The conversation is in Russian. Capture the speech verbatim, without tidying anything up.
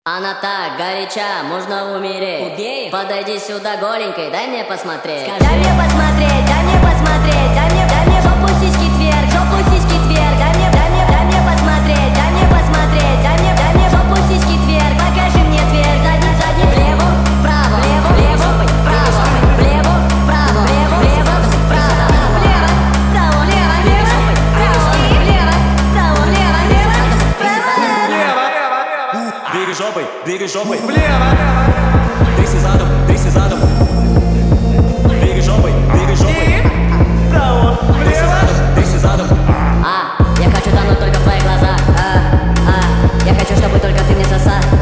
Она так горяча, можно умереть. Убей. Подойди сюда голенькой, дай мне посмотреть. Скажи. Дай мне посмотреть, дай мне посмотреть, дай мне, дай мне жопу сиськи тверк, жопу сиськи тверк, дай мне, дай мне, дай мне посмотреть, дай мне посмотреть, дай мне, дай мне жопу сиськи тверк, покажи мне тверк, задницу, задницу, влево, вправо, влево, влево, вправо, влево, вправо, влево, влево, вправо, влево, вправо, влево, влево, вправо, влево, вправо, влево, влево, вправо. Двигай жопой, двигай жопой. Влево! Тряси задом, тряси задом. Двигай жопой, двигай жопой. Право, Тряси влево! задом, тряси задом. А, я хочу тонуть только в твоих глазах. А, а, я хочу, чтобы только ты мне сосал.